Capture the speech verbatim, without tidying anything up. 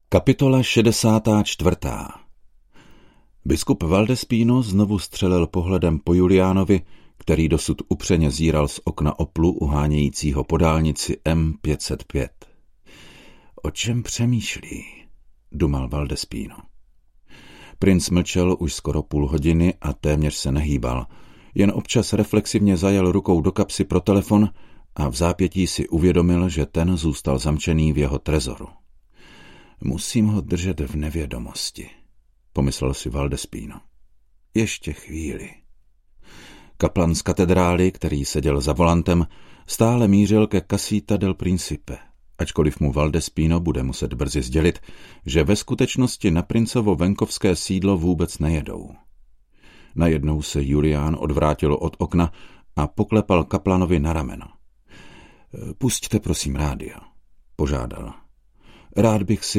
Kapitola šedesátá čtvrtá. Biskup Valdespino znovu střelil pohledem po Juliánovi, který dosud upřeně zíral z okna Oplu uhánějícího po dálnici M pět set pět. O čem přemýšlí? Dumal Valdespino. Princ mlčel už skoro půl hodiny a téměř se nehýbal. Jen občas reflexivně zajel rukou do kapsy pro telefon a v zápětí si uvědomil, že ten zůstal zamčený v jeho trezoru. Musím ho držet v nevědomosti, pomyslel si Valdespino. Ještě chvíli. Kaplan z katedrály, který seděl za volantem, stále mířil ke Casita del Principe, ačkoliv mu Valdespino bude muset brzy sdělit, že ve skutečnosti na princovo venkovské sídlo vůbec nejedou. Najednou se Julián odvrátil od okna a poklepal kaplanovi na rameno. Pusťte prosím rádio, požádal. Rád bych si